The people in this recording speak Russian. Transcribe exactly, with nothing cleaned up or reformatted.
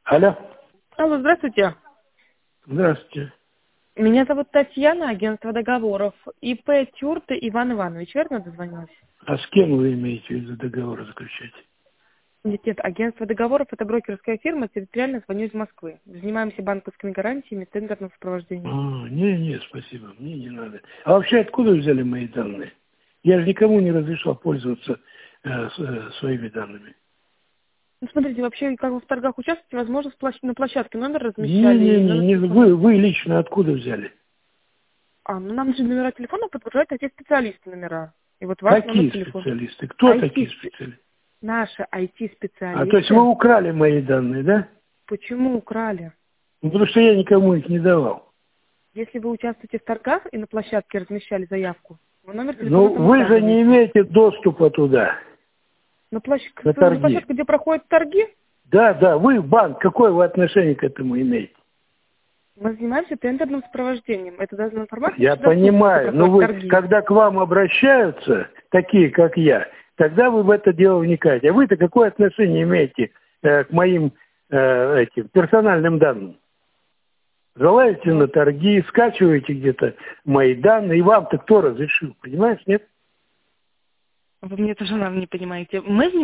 Алло. Алло, здравствуйте. Здравствуйте. Меня зовут Татьяна, агентство договоров. ИП Тюрты Иван Иванович, верно дозвонилась? А с кем вы имеете в виду договор заключать? Нет, нет, агентство договоров – это брокерская фирма, территориально звоню из Москвы. Занимаемся банковскими гарантиями, тендерным сопровождением. А, не, не, спасибо, мне не надо. А вообще откуда взяли мои данные? Я же никому не разрешал пользоваться э, с- э, своими данными. Ну, смотрите, вообще, как вы в торгах участвуете, возможно, в площ- на площадке номер Не, размещали не, и не, номер не, телефона. вы, вы лично откуда взяли? А, ну нам же номера телефона подгружают эти специалисты номера. И вот ваш номер Какие телефона. специалисты? Кто ай ти, такие спе- специалисты? наши А, то есть вы ай ти-специалисты. украли мои данные, да? Почему украли? Ну, потому что я никому их не давал. Если вы участвуете в торгах и на площадке размещали заявку, вы номер телефона Ну, там вы же не указываете. имеете доступа туда, На, площ... на на торги. площадку, где проходят торги, Да, да, вы банк, какое вы отношение к этому имеете? мы занимаемся тендерным сопровождением. Это должна информация Я доступна, где понимаю, но проходят вы, торги. когда к вам обращаются, такие как я, тогда вы в это дело вникаете. А вы-то какое отношение имеете э, к моим э, этим персональным данным? Залазите Ну, на торги, скачиваете где-то мои данные, и вам-то кто разрешил, понимаешь, нет? вы мне тоже, наверное, не понимаете. Мы